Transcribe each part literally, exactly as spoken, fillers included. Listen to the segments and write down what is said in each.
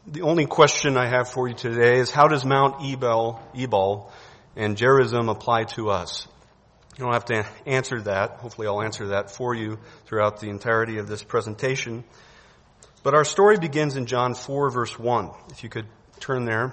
The only question I have for you today is, how does Mount Ebal, Ebal and Gerizim apply to us? You don't have to answer that. Hopefully I'll answer that for you throughout the entirety of this presentation. But our story begins in John four, verse one. If you could turn there.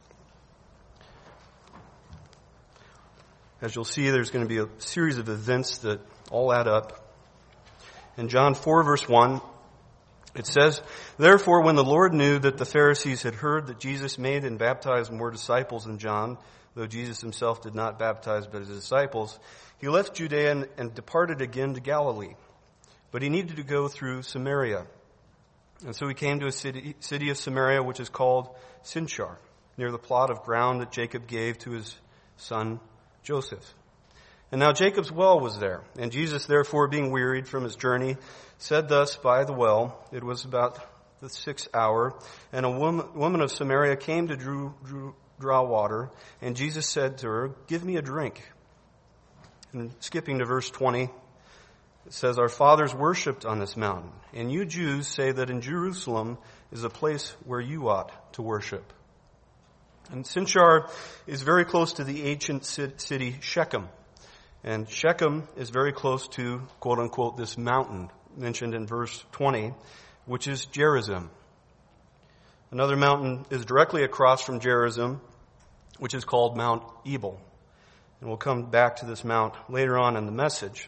As you'll see, there's going to be a series of events that all add up. In John four, verse one, it says, "Therefore, when the Lord knew that the Pharisees had heard that Jesus made and baptized more disciples than John, though Jesus himself did not baptize but his disciples, he left Judea and, and departed again to Galilee. But he needed to go through Samaria. And so he came to a city, city of Samaria, which is called Sychar, near the plot of ground that Jacob gave to his son Joseph. And now Jacob's well was there, and Jesus, therefore, being wearied from his journey, said thus by the well. It was about the sixth hour, and a woman, woman of Samaria came to drew, drew, draw water, and Jesus said to her, 'Give me a drink.' And skipping to verse twenty, it says, 'Our fathers worshipped on this mountain, and you Jews say that in Jerusalem is a place where you ought to worship.' And Sychar is very close to the ancient city Shechem. And Shechem is very close to, quote unquote, this mountain mentioned in verse twenty, which is Gerizim. Another mountain is directly across from Gerizim, which is called Mount Ebal. And we'll come back to this mount later on in the message.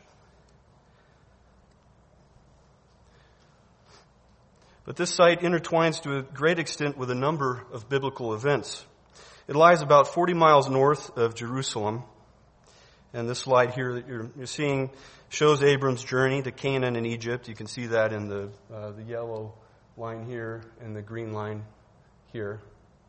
But this site intertwines to a great extent with a number of biblical events. It lies about forty miles north of Jerusalem. And this slide here that you're, you're seeing shows Abram's journey to Canaan and Egypt. You can see that in the uh, the yellow line here and the green line here.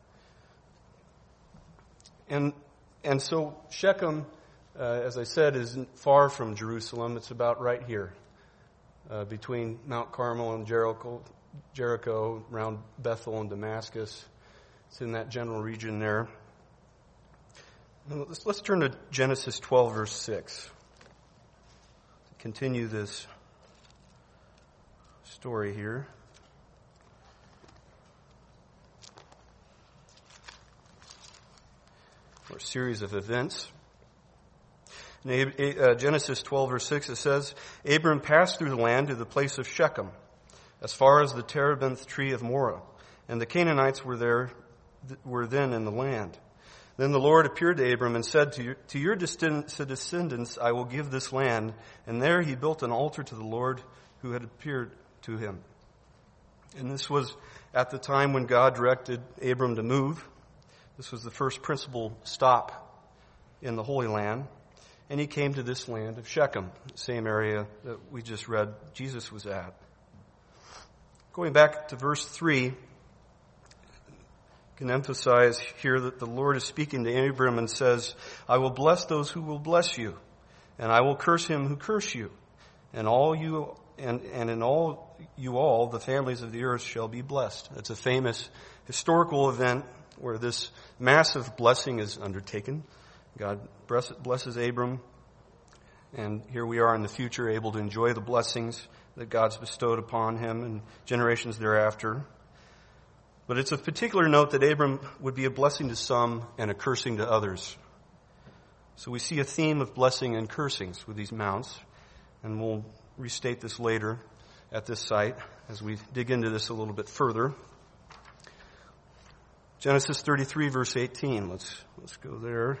And and so Shechem, uh, as I said, isn't far from Jerusalem. It's about right here, uh, between Mount Carmel and Jericho, Jericho, around Bethel and Damascus. It's in that general region there. Let's, let's turn to Genesis twelve, verse six. Continue this story here. Or a series of events. In uh, Genesis twelve, verse six, it says, "Abram passed through the land to the place of Shechem, as far as the terebinth tree of Moreh, and the Canaanites were there, were then in the land. Then the Lord appeared to Abram and said, to your, to your descendants I will give this land. And there he built an altar to the Lord who had appeared to him." And this was at the time when God directed Abram to move. This was the first principal stop in the Holy Land. And he came to this land of Shechem, the same area that we just read Jesus was at. Going back to verse three, can emphasize here that the Lord is speaking to Abram and says, "I will bless those who will bless you, and I will curse him who curse you, and all you and, and in all you all the families of the earth shall be blessed." That's a famous historical event where this massive blessing is undertaken. God blesses Abram, and here we are in the future able to enjoy the blessings that God's bestowed upon him and generations thereafter. But it's of particular note that Abram would be a blessing to some and a cursing to others. So we see a theme of blessing and cursings with these mounts, and we'll restate this later at this site as we dig into this a little bit further. Genesis thirty-three, verse eighteen. Let's let's go there.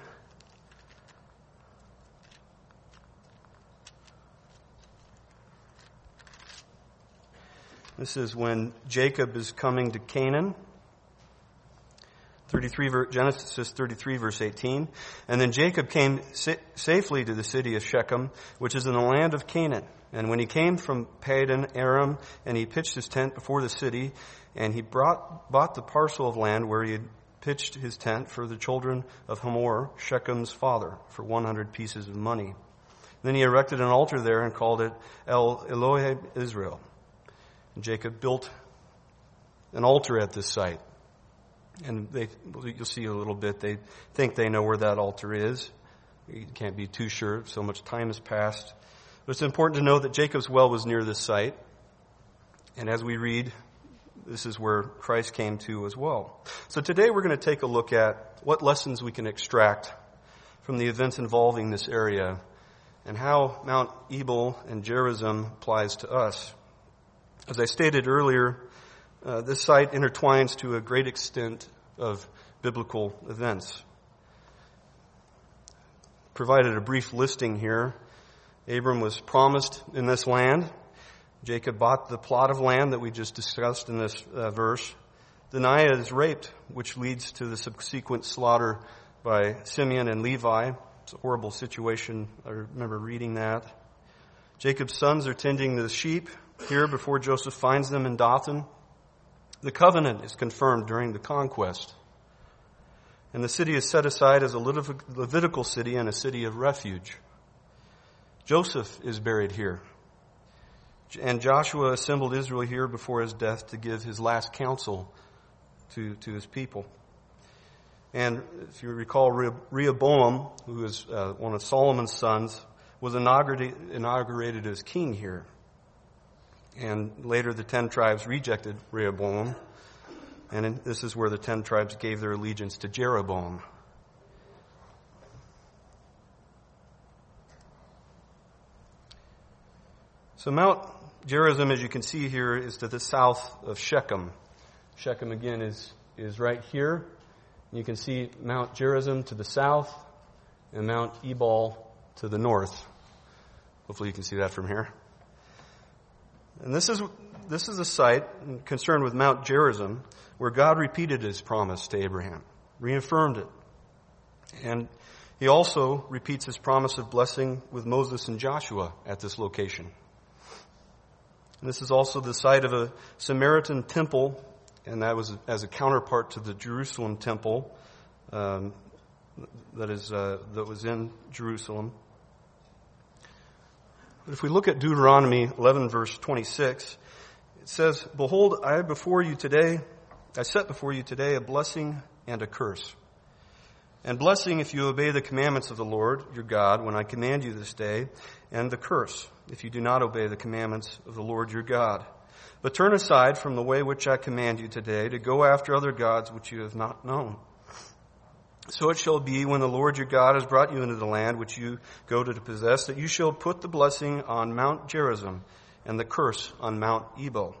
This is when Jacob is coming to Canaan. thirty-three, Genesis thirty-three, verse eighteen. "And then Jacob came sa- safely to the city of Shechem, which is in the land of Canaan. And when he came from Padan Aram, and he pitched his tent before the city, and he brought, bought the parcel of land where he had pitched his tent for the children of Hamor, Shechem's father, for one hundred pieces of money. Then he erected an altar there and called it El Elohe Israel. And Jacob built an altar at this site. And they, you'll see a little bit, they think they know where that altar is. You can't be too sure, so much time has passed. But it's important to know that Jacob's well was near this site. And as we read this is where Christ came to as well. So today we're going to take a look at what lessons we can extract from the events involving this area and how Mount Ebal and Gerizim applies to us. As I stated earlier, uh, this site intertwines to a great extent of biblical events. Provided a brief listing here. Abram was promised in this land. Jacob bought the plot of land that we just discussed in this uh, verse. Dinah is raped, which leads to the subsequent slaughter by Simeon and Levi. It's a horrible situation. I remember reading that. Jacob's sons are tending the sheep here before Joseph finds them in Dothan. The covenant is confirmed during the conquest. And the city is set aside as a Levitical city and a city of refuge. Joseph is buried here. And Joshua assembled Israel here before his death to give his last counsel to, to his people. And if you recall, Rehoboam, who is uh, one of Solomon's sons, was inaugurated, inaugurated as king here. And later the ten tribes rejected Rehoboam. And in, this is where the ten tribes gave their allegiance to Jeroboam. So Mount Gerizim, as you can see here, is to the south of Shechem. Shechem, again, is, is right here. You can see Mount Gerizim to the south and Mount Ebal to the north. Hopefully you can see that from here. And this is this is a site concerned with Mount Gerizim where God repeated his promise to Abraham, reaffirmed it. And he also repeats his promise of blessing with Moses and Joshua at this location. And this is also the site of a Samaritan temple, and that was as a counterpart to the Jerusalem temple um, that is uh, that was in Jerusalem. But if we look at Deuteronomy eleven, verse twenty-six, it says, "Behold, I have before you today, I set before you today a blessing and a curse. And blessing if you obey the commandments of the Lord your God when I command you this day, and the curse if you do not obey the commandments of the Lord your God. But turn aside from the way which I command you today to go after other gods which you have not known. So it shall be when the Lord your God has brought you into the land which you go to possess, that you shall put the blessing on Mount Gerizim and the curse on Mount Ebal."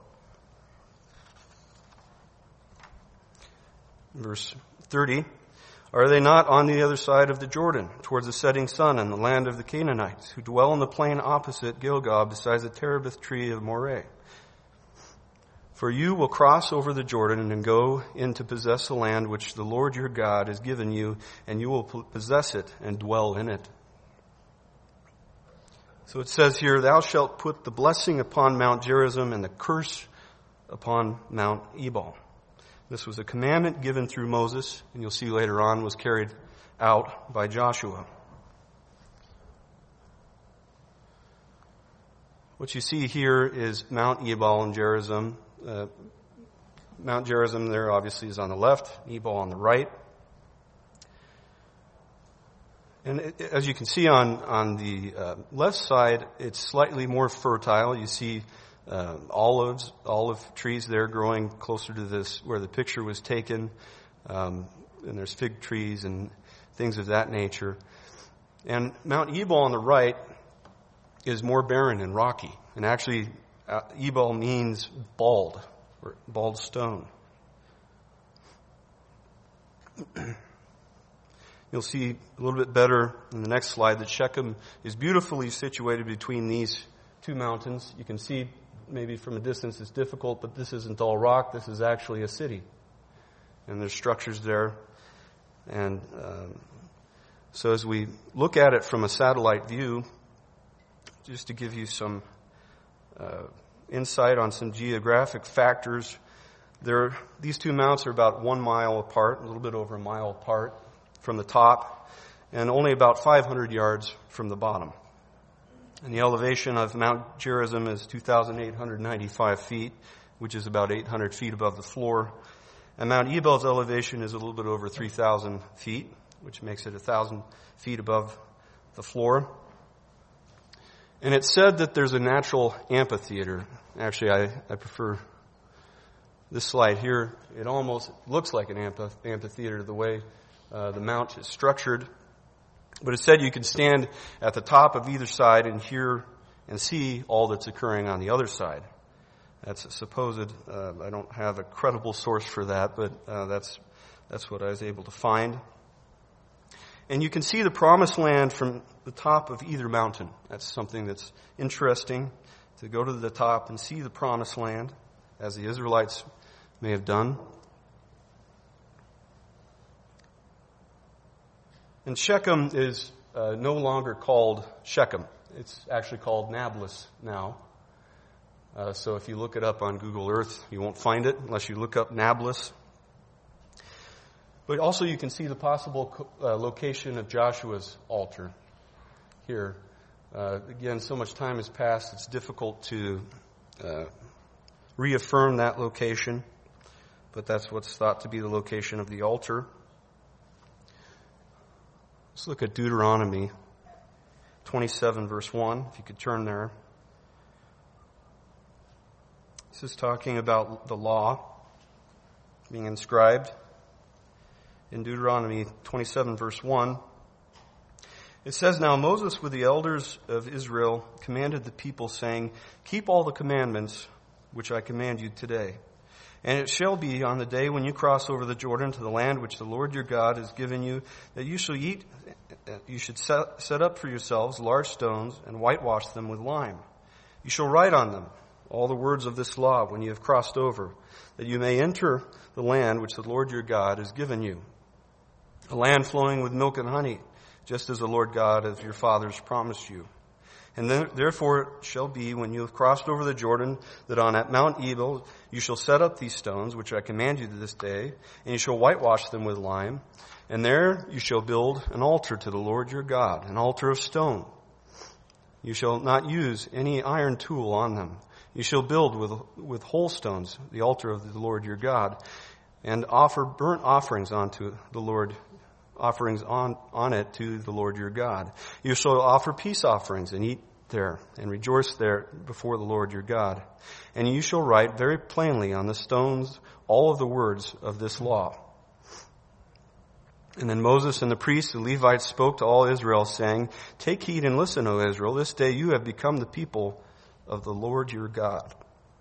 Verse thirty, "Are they not on the other side of the Jordan, towards the setting sun in the land of the Canaanites, who dwell in the plain opposite Gilgal, beside the terebinth tree of Moreh? For you will cross over the Jordan and go in to possess the land which the Lord your God has given you, and you will possess it and dwell in it." So it says here, "Thou shalt put the blessing upon Mount Gerizim and the curse upon Mount Ebal." This was a commandment given through Moses, and you'll see later on was carried out by Joshua. What you see here is Mount Ebal and Gerizim. Uh, Mount Gerizim there obviously is on the left, Ebal on the right. And it, as you can see on, on the uh, left side, it's slightly more fertile. You see Uh, olives, olive trees there growing closer to this where the picture was taken. Um, and there's fig trees and things of that nature. And Mount Ebal on the right is more barren and rocky. And actually, uh, Ebal means bald, or bald stone. You'll see a little bit better in the next slide that Shechem is beautifully situated between these two mountains. You can see maybe from a distance it's difficult, but this isn't all rock. This is actually a city. And there's structures there. And um, so as we look at it from a satellite view, just to give you some uh, insight on some geographic factors, there, these two mounts are about one mile apart, a little bit over a mile apart from the top, and only about five hundred yards from the bottom. And the elevation of Mount Gerizim is two thousand eight hundred ninety-five feet, which is about eight hundred feet above the floor. And Mount Ebal's elevation is a little bit over three thousand feet, which makes it one thousand feet above the floor. And it's said that there's a natural amphitheater. Actually, I, I prefer this slide here, it almost looks like an amphi- amphitheater the way uh, the mount is structured. But it said you can stand at the top of either side and hear and see all that's occurring on the other side. That's a supposed, uh, I don't have a credible source for that, but uh, that's that's what I was able to find. And you can see the promised land from the top of either mountain. That's something that's interesting, to go to the top and see the promised land, as the Israelites may have done. And Shechem is uh, no longer called Shechem. It's actually called Nablus now. Uh, so if you look it up on Google Earth, you won't find it unless you look up Nablus. But also you can see the possible uh, location of Joshua's altar here. Uh, again, so much time has passed, it's difficult to uh, reaffirm that location. But that's what's thought to be the location of the altar. Let's look at Deuteronomy twenty-seven, verse one, if you could turn there. This is talking about the law being inscribed. In Deuteronomy twenty-seven, verse one, it says, "Now Moses with the elders of Israel commanded the people, saying, Keep all the commandments which I command you today. And it shall be on the day when you cross over the Jordan to the land which the Lord your God has given you, that you shall eat, you should set, set up for yourselves large stones and whitewash them with lime. You shall write on them all the words of this law when you have crossed over, that you may enter the land which the Lord your God has given you, a land flowing with milk and honey, just as the Lord God of your fathers promised you. And then, therefore it shall be, when you have crossed over the Jordan, that on at Mount Ebal you shall set up these stones, which I command you this day, and you shall whitewash them with lime. And there you shall build an altar to the Lord your God, an altar of stone. You shall not use any iron tool on them. You shall build with with whole stones the altar of the Lord your God, and offer burnt offerings unto the Lord offerings on, on it to the Lord your God. You shall offer peace offerings and eat there and rejoice there before the Lord your God. And you shall write very plainly on the stones all of the words of this law." And then Moses and the priests, the Levites, spoke to all Israel, saying, "Take heed and listen, O Israel. This day you have become the people of the Lord your God."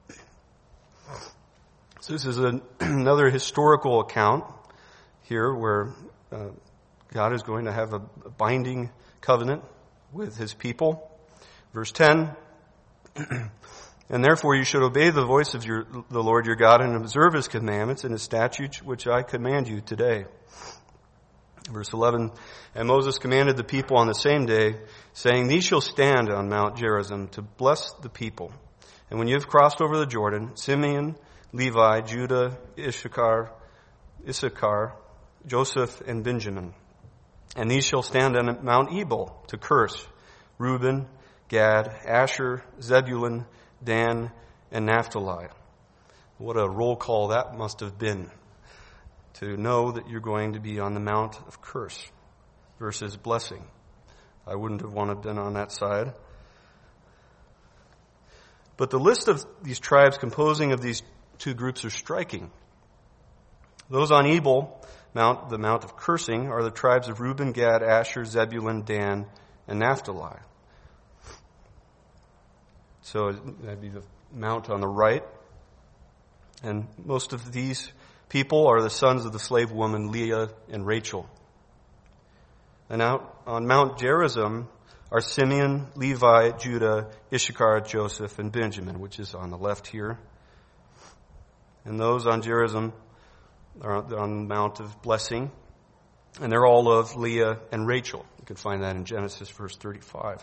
So this is an, another historical account here where uh, God is going to have a binding covenant with his people. Verse ten, "And therefore you should obey the voice of your, the Lord your God and observe his commandments and his statutes, which I command you today." Verse eleven, "And Moses commanded the people on the same day, saying, These shall stand on Mount Gerizim to bless the people. And when you have crossed over the Jordan, Simeon, Levi, Judah, Issachar, Issachar, Joseph, and Benjamin. And these shall stand on Mount Ebal to curse Reuben, Gad, Asher, Zebulun, Dan, and Naphtali." What a roll call that must have been, to know that you're going to be on the mount of curse versus blessing. I wouldn't have wanted to have been on that side. But the list of these tribes composing of these two groups are striking. Those on Ebal, Mount, the Mount of Cursing, are the tribes of Reuben, Gad, Asher, Zebulun, Dan, and Naphtali. So that'd be the mount on the right. And most of these people are the sons of the slave woman Leah and Rachel. And out on Mount Gerizim are Simeon, Levi, Judah, Issachar, Joseph, and Benjamin, which is on the left here. And those on Gerizim are on the Mount of Blessing, and they're all of Leah and Rachel. You can find that in Genesis verse thirty-five.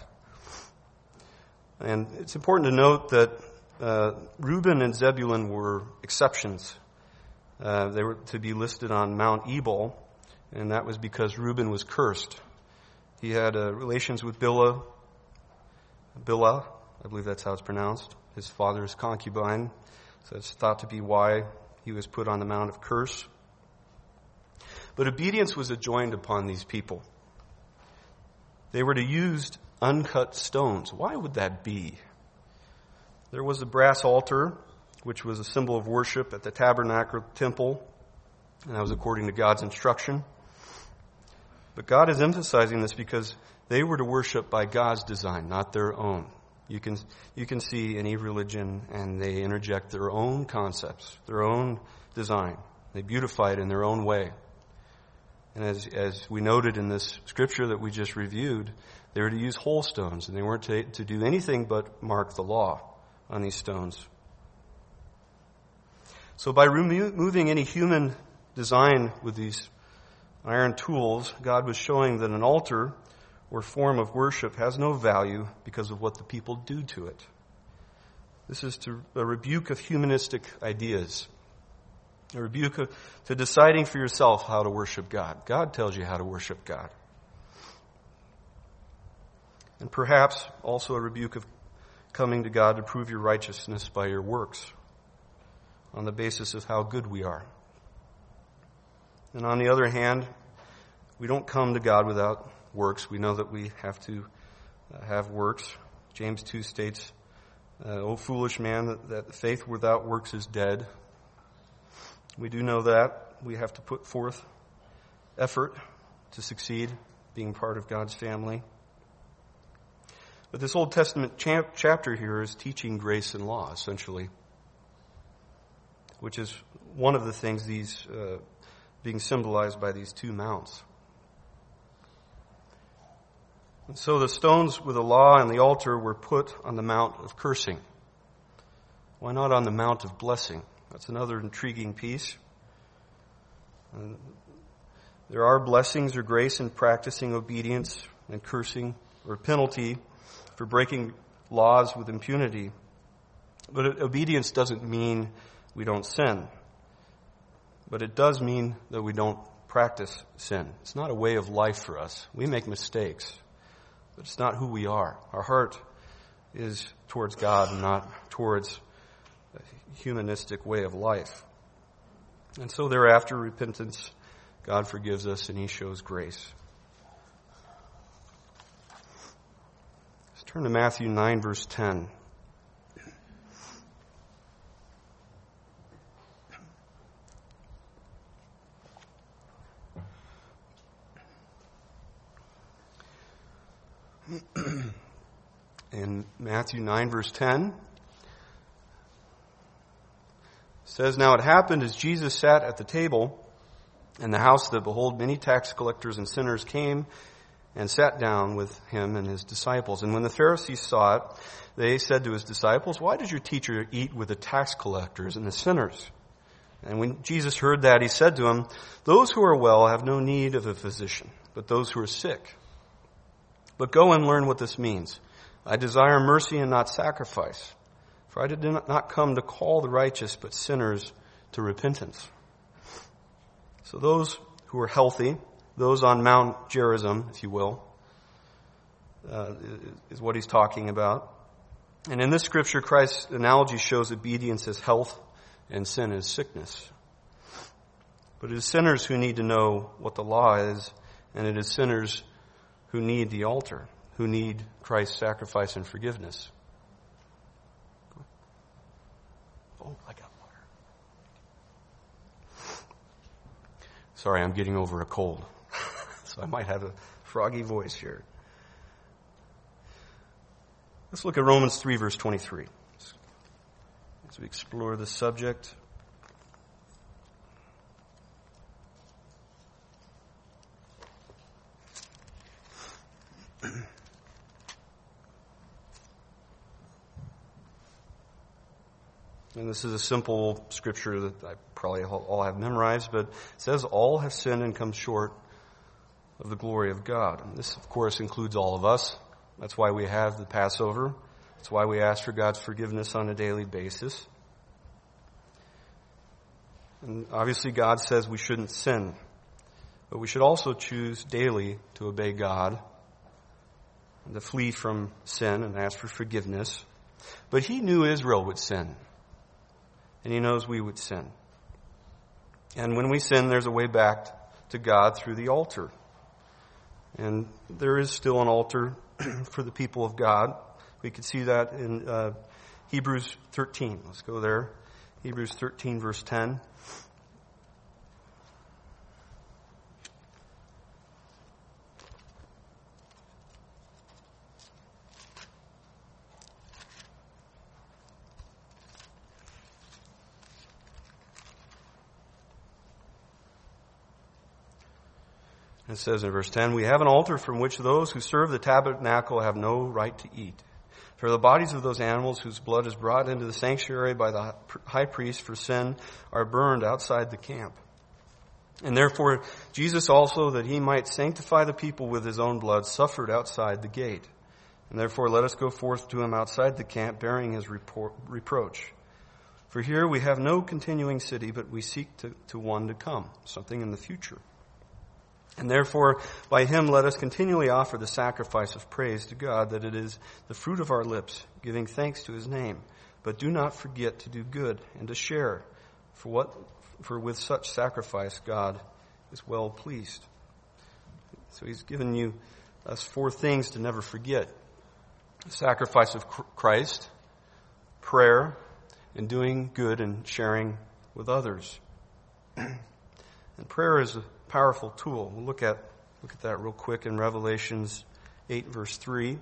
And it's important to note that uh, Reuben and Zebulun were exceptions. Uh, they were to be listed on Mount Ebal, and that was because Reuben was cursed. He had uh, relations with Bilhah, Bilhah, I believe that's how it's pronounced, his father's concubine. So it's thought to be why he was put on the Mount of Curse. But obedience was adjoined upon these people. They were to use uncut stones. Why would that be? There was a brass altar which was a symbol of worship at the tabernacle temple, and that was according to God's instruction. But God is emphasizing this because they were to worship by God's design, not their own. You can you can see any religion, and they interject their own concepts, their own design. They beautify it in their own way. And as as we noted in this scripture that we just reviewed, they were to use whole stones, and they weren't to, to do anything but mark the law on these stones. So by removing any human design with these iron tools, God was showing that an altar or form of worship has no value because of what the people do to it. This is to a rebuke of humanistic ideas, a rebuke of, to deciding for yourself how to worship God. God tells you how to worship God. And perhaps also a rebuke of coming to God to prove your righteousness by your works on the basis of how good we are. And on the other hand, we don't come to God without works. We know that we have to uh, have works. James two states, uh, O foolish man, that, that faith without works is dead. We do know that. We have to put forth effort to succeed, being part of God's family. But this Old Testament cha- chapter here is teaching grace and law, essentially, which is one of the things these uh, being symbolized by these two mounts. And so the stones with the law and the altar were put on the mount of cursing. Why not on the mount of blessing? That's another intriguing piece. And there are blessings or grace in practicing obedience and cursing or penalty for breaking laws with impunity. But obedience doesn't mean we don't sin. But it does mean that we don't practice sin. It's not a way of life for us. We make mistakes. But it's not who we are. Our heart is towards God and not towards a humanistic way of life. And so thereafter, repentance, God forgives us and He shows grace. Let's turn to Matthew nine, verse ten. In Matthew nine, verse ten, it says, Now it happened as Jesus sat at the table in the house that, behold, many tax collectors and sinners came and sat down with him and his disciples. And when the Pharisees saw it, they said to his disciples, Why does your teacher eat with the tax collectors and the sinners? And when Jesus heard that, he said to them, Those who are well have no need of a physician, but those who are sick. But go and learn what this means. I desire mercy and not sacrifice. For I did not come to call the righteous, but sinners to repentance. So those who are healthy, those on Mount Gerizim, if you will, uh, is what he's talking about. And in this scripture, Christ's analogy shows obedience as health and sin as sickness. But it is sinners who need to know what the law is, and it is sinners who need the altar, who need Christ's sacrifice and forgiveness. Oh, I got water. Sorry, I'm getting over a cold, so I might have a froggy voice here. Let's look at Romans three, verse twenty-three, as we explore this subject. And this is a simple scripture that I probably all have memorized, but it says, all have sinned and come short of the glory of God. And this, of course, includes all of us. That's why we have the Passover. That's why we ask for God's forgiveness on a daily basis. And obviously God says we shouldn't sin, but we should also choose daily to obey God and to flee from sin and ask for forgiveness. But He knew Israel would sin. And He knows we would sin. And when we sin, there's a way back to God through the altar. And there is still an altar for the people of God. We could see that in uh, Hebrews thirteen. Let's go there. Hebrews thirteen, verse ten. It says in verse ten, "We have an altar from which those who serve the tabernacle have no right to eat. For the bodies of those animals whose blood is brought into the sanctuary by the high priest for sin are burned outside the camp. And therefore Jesus also, that he might sanctify the people with his own blood, suffered outside the gate. And therefore let us go forth to him outside the camp, bearing his repro- reproach. For here we have no continuing city, but we seek to, to one to come," something in the future. "And therefore, by him let us continually offer the sacrifice of praise to God, that it is the fruit of our lips, giving thanks to his name. But do not forget to do good and to share, for what, for with such sacrifice God is well pleased." So he's given you us four things to never forget: the sacrifice of Christ, prayer, and doing good and sharing with others. And prayer is a powerful tool. We'll look at look at that real quick in Revelations eight, verse three.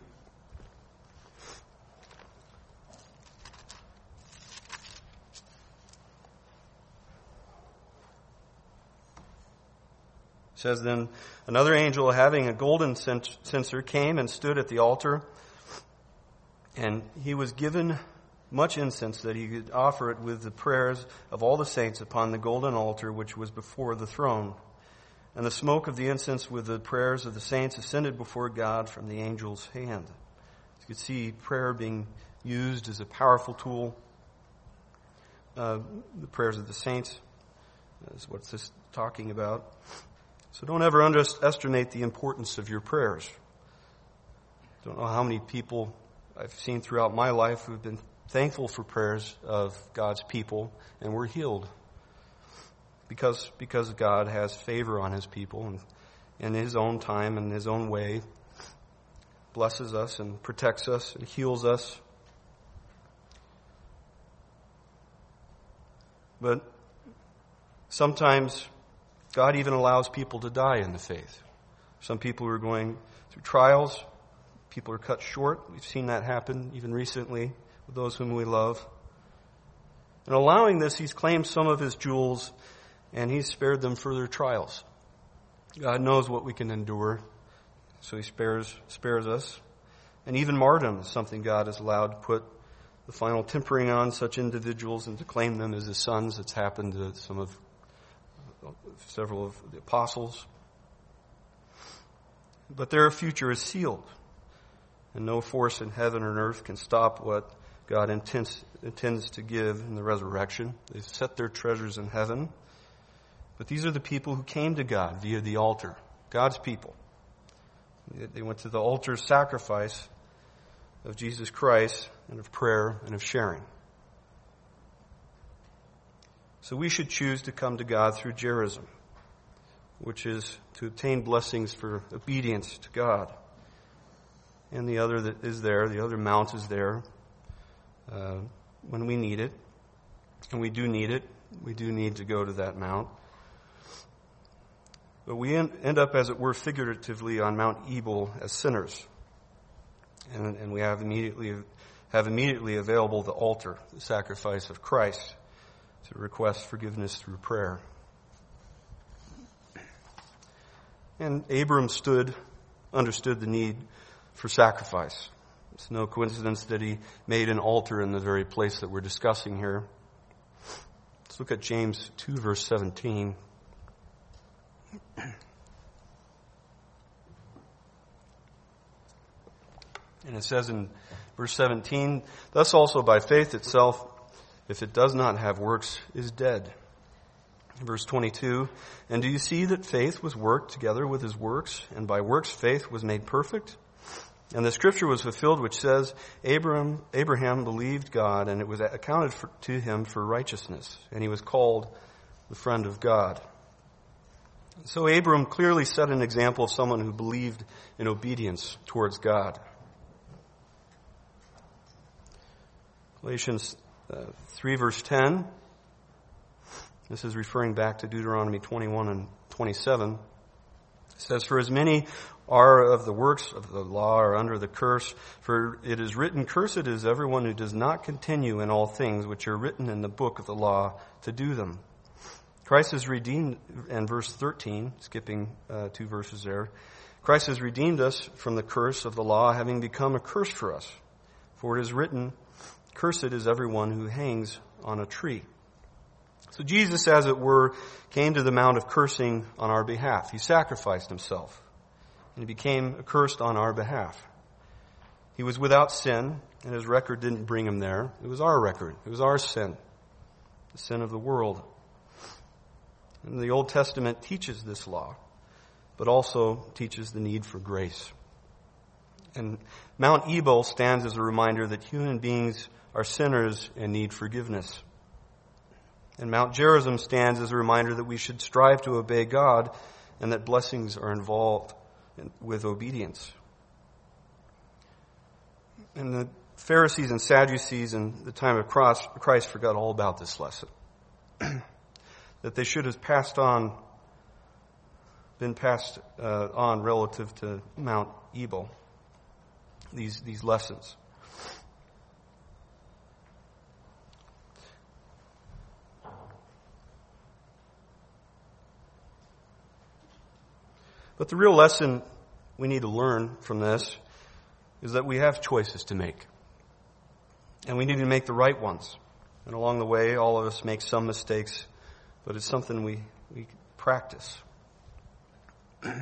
It says, "Then another angel having a golden censer came and stood at the altar, and he was given much incense that he could offer it with the prayers of all the saints upon the golden altar which was before the throne. And the smoke of the incense with the prayers of the saints ascended before God from the angel's hand." You can see prayer being used as a powerful tool. Uh, the prayers of the saints is what this is talking about. So don't ever underestimate the importance of your prayers. Don't know how many people I've seen throughout my life who have been thankful for prayers of God's people and were healed. Because, because God has favor on his people and in his own time and his own way blesses us and protects us and heals us. But sometimes God even allows people to die in the faith. Some people are going through trials. People are cut short. We've seen that happen even recently with those whom we love. And allowing this, he's claimed some of his jewels, and he's spared them further trials. God knows what we can endure, so he spares spares us. And even martyrdom is something God has allowed to put the final tempering on such individuals and to claim them as his sons. It's happened to some of several of the apostles. But their future is sealed, and no force in heaven or earth can stop what God intends, intends to give in the resurrection. They've set their treasures in heaven. But these are the people who came to God via the altar, God's people. They went to the altar sacrifice of Jesus Christ and of prayer and of sharing. So we should choose to come to God through Gerizim, which is to obtain blessings for obedience to God. And the other that is there, the other mount is there uh, when we need it. And we do need it. We do need to go to that mount. But we end up, as it were, figuratively on Mount Ebal as sinners. And, and we have immediately have immediately available the altar, the sacrifice of Christ, to request forgiveness through prayer. And Abram stood, understood the need for sacrifice. It's no coincidence that he made an altar in the very place that we're discussing here. Let's look at James two, verse seventeen. And it says in verse seventeen, "Thus also by faith itself, if it does not have works, is dead." Verse twenty-two, "And do you see that faith was worked together with his works, and by works faith was made perfect? And the scripture was fulfilled which says, Abraham, Abraham believed God, and it was accounted for, to him for righteousness, and he was called the friend of God." So Abram clearly set an example of someone who believed in obedience towards God. Galatians uh, three, verse ten, This is referring back to Deuteronomy twenty-one and twenty-seven. It says, "For as many are of the works of the law are under the curse, for it is written, Cursed is everyone who does not continue in all things which are written in the book of the law to do them." Christ has redeemed, and verse thirteen, skipping uh, two verses there, Christ has redeemed us from the curse of the law, having become a curse for us. For it is written, Cursed is everyone who hangs on a tree. So Jesus, as it were, came to the mount of cursing on our behalf. He sacrificed himself, and he became accursed on our behalf. He was without sin, and his record didn't bring him there. It was our record. It was our sin, the sin of the world. And the Old Testament teaches this law, but also teaches the need for grace. And Mount Ebal stands as a reminder that human beings are sinners and need forgiveness. And Mount Gerizim stands as a reminder that we should strive to obey God and that blessings are involved in, with obedience. And the Pharisees and Sadducees in the time of Christ forgot all about this lesson. That they should have passed on, been passed uh, on relative to Mount Ebal, these, these lessons. But the real lesson we need to learn from this is that we have choices to make. And we need to make the right ones. And along the way, all of us make some mistakes, but it's something we, we practice. Let's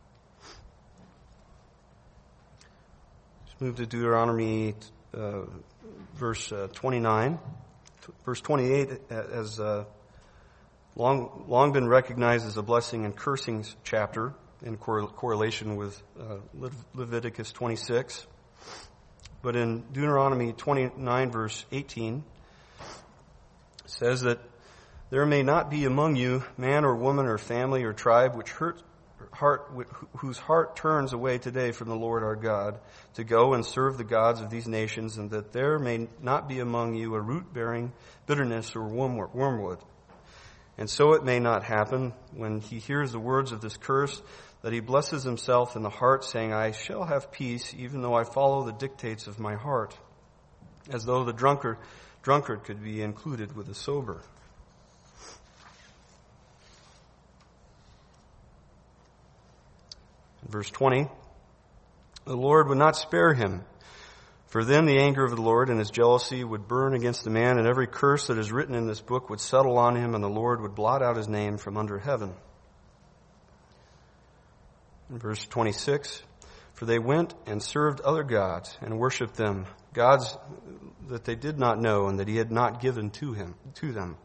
move to Deuteronomy uh, verse uh, twenty-nine. Verse twenty-eight has uh, long, long been recognized as a blessing and cursings chapter, in cor- correlation with uh, Le- Leviticus twenty-six. But in Deuteronomy twenty-nine, verse eighteen, it says that there may not be among you man or woman or family or tribe which hurt, heart, whose heart turns away today from the Lord our God to go and serve the gods of these nations, and that there may not be among you a root-bearing bitterness or wormwood. And so it may not happen when he hears the words of this curse that he blesses himself in the heart, saying, I shall have peace, even though I follow the dictates of my heart, as though the drunkard, drunkard could be included with the sober. In verse twenty, the Lord would not spare him, for then the anger of the Lord and his jealousy would burn against the man, and every curse that is written in this book would settle on him, and the Lord would blot out his name from under heaven. In verse twenty-six, for they went and served other gods and worshipped them, gods that they did not know and that he had not given to him, to them.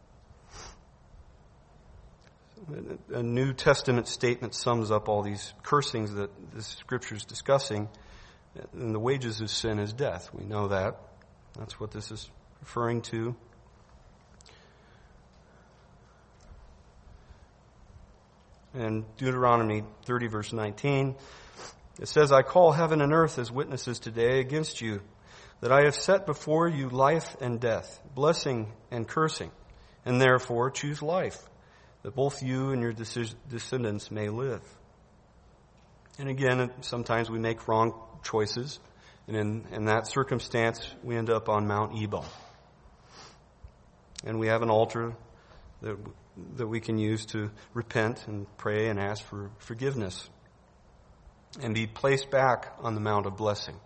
A New Testament statement sums up all these cursings that the Scripture is discussing. And the wages of sin is death. We know that. That's what this is referring to. In Deuteronomy thirty, verse nineteen, it says, I call heaven and earth as witnesses today against you, that I have set before you life and death, blessing and cursing, and therefore choose life, that both you and your descendants may live. And again, sometimes we make wrong choices, and in, in that circumstance, we end up on Mount Ebal. And we have an altar that that we can use to repent and pray and ask for forgiveness and be placed back on the Mount of blessing.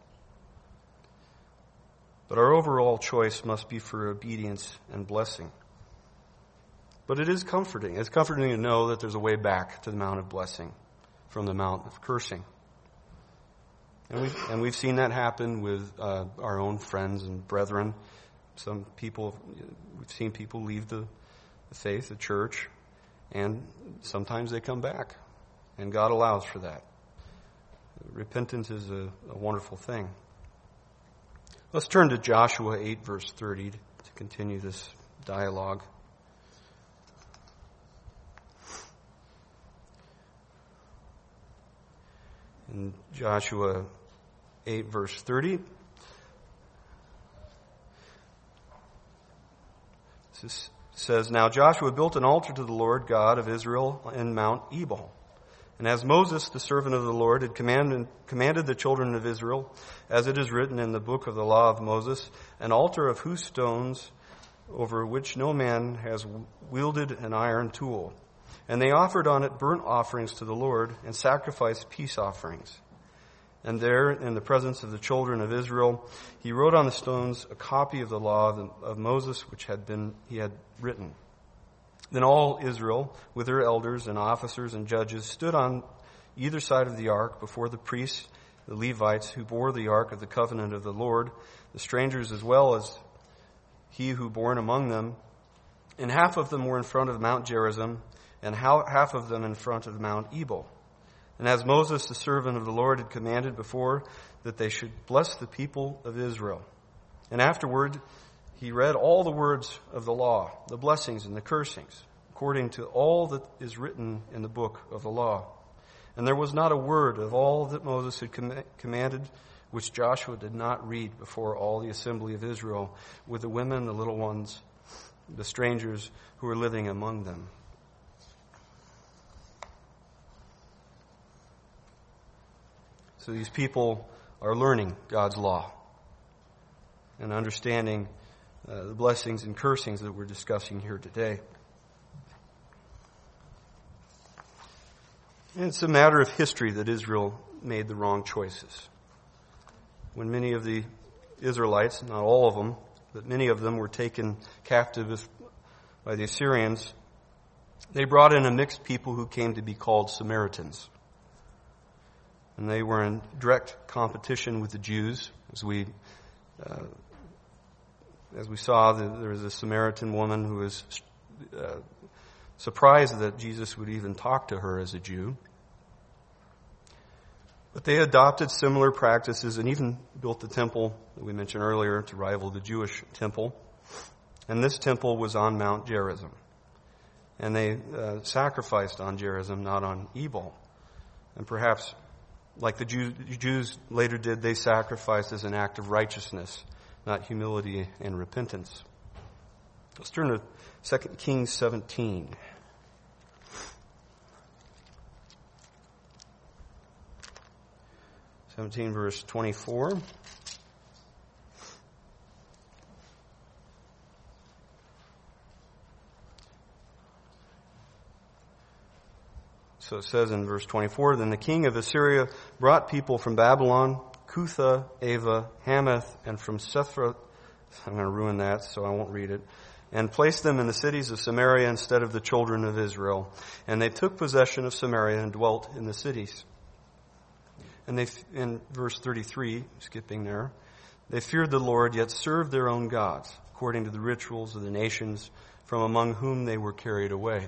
But our overall choice must be for obedience and blessing. But it is comforting. It's comforting to know that there's a way back to the Mount of blessing from the Mount of cursing. And we've, and we've seen that happen with uh, our own friends and brethren. Some people, we've seen people leave the, the faith, the church, and sometimes they come back. And God allows for that. Repentance is a, a wonderful thing. Let's turn to Joshua eight, verse thirty, to continue this dialogue. In Joshua eight, verse thirty, this is says, Now Joshua built an altar to the Lord God of Israel in Mount Ebal. And as Moses, the servant of the Lord, had commanded, commanded the children of Israel, as it is written in the book of the law of Moses, an altar of whose stones over which no man has wielded an iron tool. And they offered on it burnt offerings to the Lord and sacrificed peace offerings. And there, in the presence of the children of Israel, he wrote on the stones a copy of the law of, of Moses, which had been he had written. Then all Israel, with their elders and officers and judges, stood on either side of the ark before the priests, the Levites, who bore the ark of the covenant of the Lord, the strangers as well as he who born among them. And half of them were in front of Mount Gerizim, and half of them in front of Mount Ebal. And as Moses, the servant of the Lord, had commanded before, that they should bless the people of Israel. And afterward, he read all the words of the law, the blessings and the cursings, according to all that is written in the book of the law. And there was not a word of all that Moses had com- commanded which Joshua did not read before all the assembly of Israel, with the women, the little ones, the strangers who were living among them. So these people are learning God's law and understanding uh, the blessings and cursings that we're discussing here today. And it's a matter of history that Israel made the wrong choices. When many of the Israelites, not all of them, but many of them were taken captive by the Assyrians, they brought in a mixed people who came to be called Samaritans. And they were in direct competition with the Jews. As we uh, as we saw, there was a Samaritan woman who was uh, surprised that Jesus would even talk to her as a Jew. But they adopted similar practices and even built the temple that we mentioned earlier to rival the Jewish temple. And this temple was on Mount Gerizim. And they uh, sacrificed on Gerizim, not on Ebal. And perhaps, like the Jew, Jews later did, they sacrificed as an act of righteousness, not humility and repentance. Let's turn to Second Kings seventeen. seventeen verse twenty-four. So it says in verse twenty-four, Then the king of Assyria brought people from Babylon, Cutha, Ava, Hamath, and from Sethra, I'm going to ruin that, so I won't read it, and placed them in the cities of Samaria instead of the children of Israel. And they took possession of Samaria and dwelt in the cities. And they, in verse thirty-three, skipping there, they feared the Lord, yet served their own gods, according to the rituals of the nations from among whom they were carried away.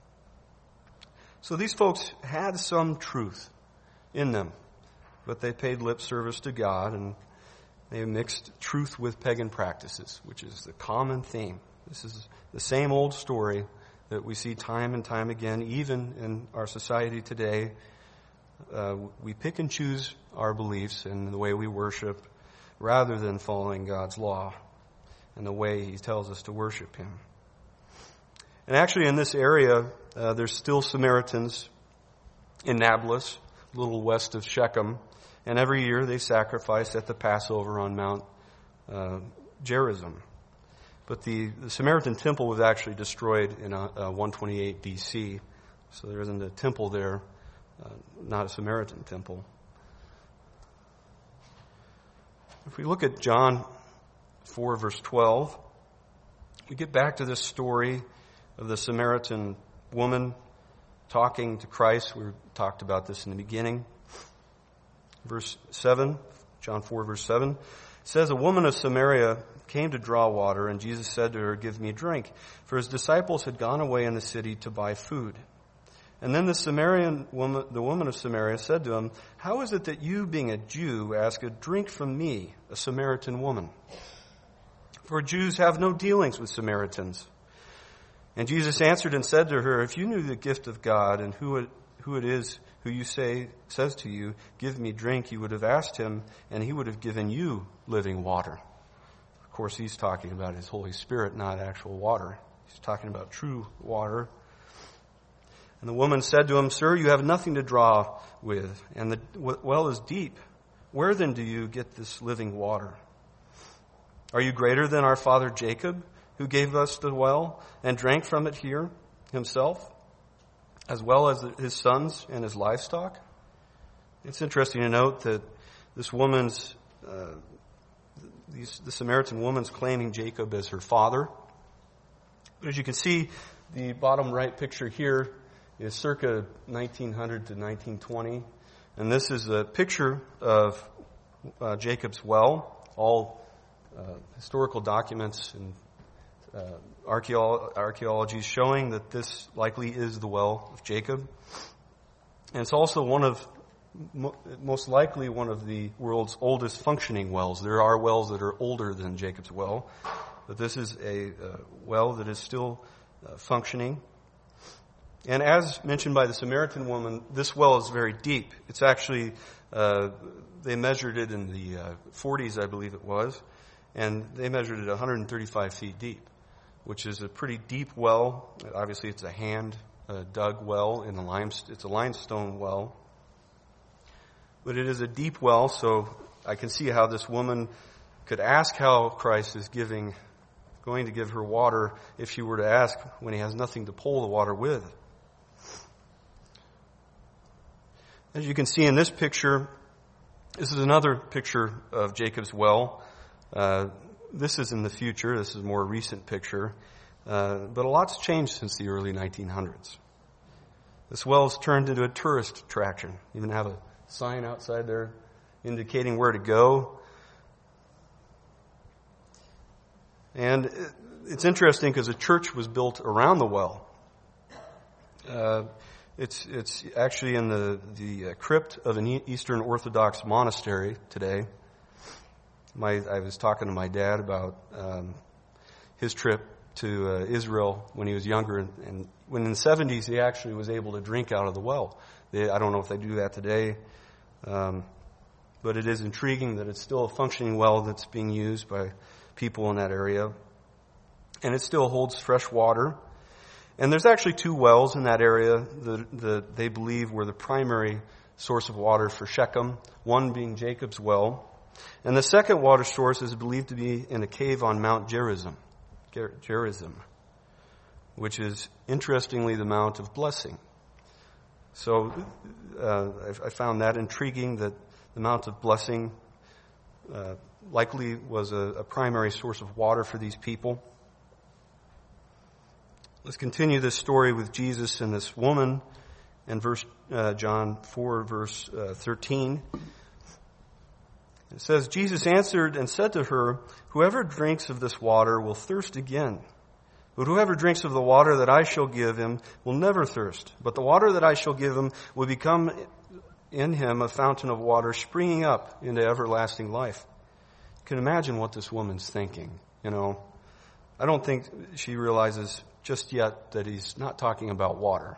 So these folks had some truth in them, but they paid lip service to God, and they mixed truth with pagan practices, which is the common theme. This is the same old story that we see time and time again, even in our society today. Uh, we pick and choose our beliefs and the way we worship rather than following God's law and the way He tells us to worship Him. And actually in this area, uh, there's still Samaritans in Nablus, a little west of Shechem, and every year they sacrifice at the Passover on Mount uh, Gerizim. But the, the Samaritan temple was actually destroyed in uh, uh, one twenty-eight B C, so there isn't a temple there, uh, not a Samaritan temple. If we look at John four, verse twelve, we get back to this story of the Samaritan woman talking to Christ. We talked about this in the beginning. Verse seven, John four, verse seven, says, A woman of Samaria came to draw water, and Jesus said to her, Give me a drink. For his disciples had gone away in the city to buy food. And then the Samaritan woman, the woman of Samaria said to him, How is it that you, being a Jew, ask a drink from me, a Samaritan woman? For Jews have no dealings with Samaritans. And Jesus answered and said to her, If you knew the gift of God and who it, who it is who you say says to you, Give me drink, you would have asked him, and he would have given you living water. Of course, he's talking about his Holy Spirit, not actual water. He's talking about true water. And the woman said to him, Sir, you have nothing to draw with, and the well is deep. Where then do you get this living water? Are you greater than our father Jacob, who gave us the well and drank from it here himself, as well as his sons and his livestock? It's interesting to note that this woman's, uh, these, the Samaritan woman's claiming Jacob as her father. But as you can see, the bottom right picture here is circa nineteen hundred to nineteen twenty. And this is a picture of uh, Jacob's well. All uh, historical documents and uh, archaeolo- archaeology showing that this likely is the well of Jacob. And it's also one of, mo- most likely one of the world's oldest functioning wells. There are wells that are older than Jacob's well, but this is a uh, well that is still uh, functioning. And as mentioned by the Samaritan woman, this well is very deep. It's actually, uh, they measured it in the uh, forties, I believe it was, and they measured it one hundred thirty-five feet deep, which is a pretty deep well. Obviously, it's a hand uh, dug well in the limestone. It's a limestone well, but it is a deep well. So I can see how this woman could ask how Christ is giving, going to give her water if she were to ask when he has nothing to pull the water with. As you can see in this picture, this is another picture of Jacob's well. Uh, this is in the future. This is a more recent picture. Uh, but a lot's changed since the early nineteen hundreds. This well has turned into a tourist attraction. You even have a sign outside there indicating where to go. And it's interesting because a church was built around the well. Uh, It's it's actually in the the crypt of an Eastern Orthodox monastery today. My I was talking to my dad about um, his trip to uh, Israel when he was younger, and, and when in the seventies he actually was able to drink out of the well. They, I don't know if they do that today, um, but it is intriguing that it's still a functioning well that's being used by people in that area, and it still holds fresh water. And there's actually two wells in that area that, that they believe were the primary source of water for Shechem, one being Jacob's well. And the second water source is believed to be in a cave on Mount Gerizim, Ger- Gerizim, which is, interestingly, the Mount of Blessing. So uh, I, I found that intriguing, that the Mount of Blessing uh, likely was a, a primary source of water for these people. Let's continue this story with Jesus and this woman in verse uh, John four, verse uh, thirteen. It says, Jesus answered and said to her, Whoever drinks of this water will thirst again. But whoever drinks of the water that I shall give him will never thirst. But the water that I shall give him will become in him a fountain of water springing up into everlasting life. You can imagine what this woman's thinking. You know, I don't think she realizes just yet that he's not talking about water.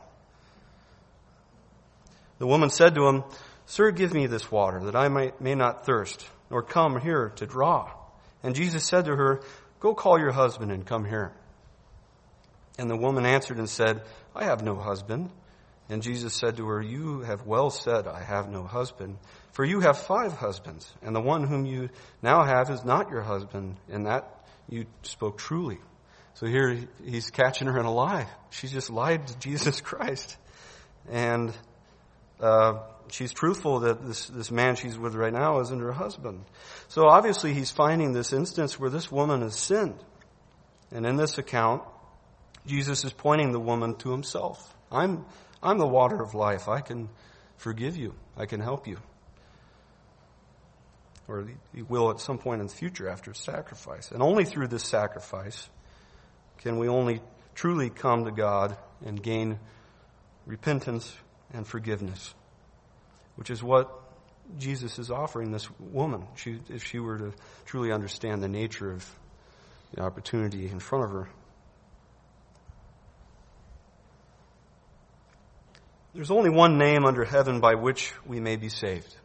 The woman said to him, Sir, give me this water, that I may, may not thirst, nor come here to draw. And Jesus said to her, Go call your husband and come here. And the woman answered and said, I have no husband. And Jesus said to her, You have well said, I have no husband. For you have five husbands, and the one whom you now have is not your husband, and that you spoke truly. So here he's catching her in a lie. She's just lied to Jesus Christ. And uh, she's truthful that this, this man she's with right now isn't her husband. So obviously he's finding this instance where this woman has sinned. And in this account, Jesus is pointing the woman to himself. I'm, I'm the water of life. I can forgive you. I can help you. Or he will at some point in the future after sacrifice. And only through this sacrifice can we only truly come to God and gain repentance and forgiveness, which is what Jesus is offering this woman, she, if she were to truly understand the nature of the opportunity in front of her. There's only one name under heaven by which we may be saved.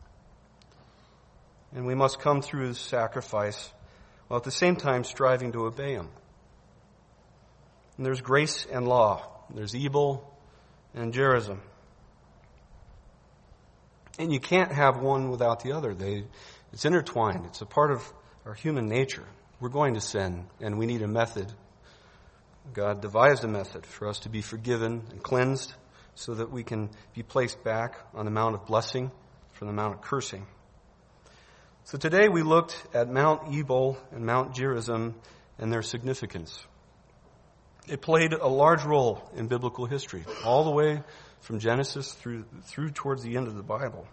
And we must come through his sacrifice while at the same time striving to obey him. And there's grace and law. There's Ebal and Gerizim. And you can't have one without the other. They, it's intertwined. It's a part of our human nature. We're going to sin, and we need a method. God devised a method for us to be forgiven and cleansed so that we can be placed back on the mount of blessing from the mount of cursing. So today we looked at Mount Ebal and Mount Gerizim and their significance. It played a large role in biblical history, all the way from Genesis through through towards the end of the Bible.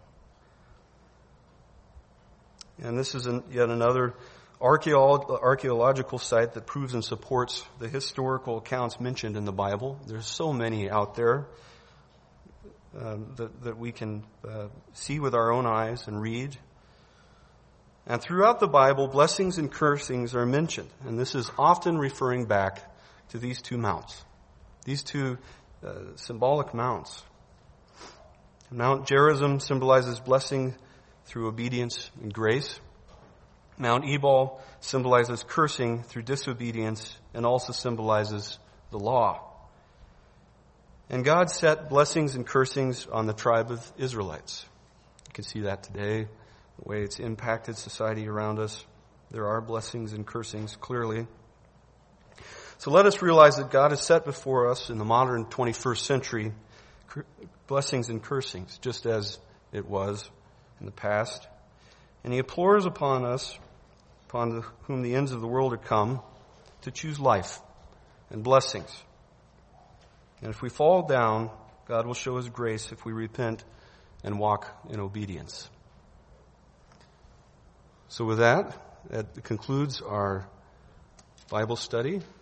And this is an, yet another archaeolo- archaeological site that proves and supports the historical accounts mentioned in the Bible. There's so many out there um, that, that we can uh, see with our own eyes and read. And throughout the Bible, blessings and cursings are mentioned. And this is often referring back to these two mounts, these two uh, symbolic mounts. Mount Gerizim symbolizes blessing through obedience and grace. Mount Ebal symbolizes cursing through disobedience and also symbolizes the law. And God set blessings and cursings on the tribe of Israelites. You can see that today, the way it's impacted society around us. There are blessings and cursings, clearly. So let us realize that God has set before us in the modern twenty-first century blessings and cursings, just as it was in the past. And He implores upon us, upon the, whom the ends of the world are come, to choose life and blessings. And if we fall down, God will show His grace if we repent and walk in obedience. So with that, that concludes our Bible study.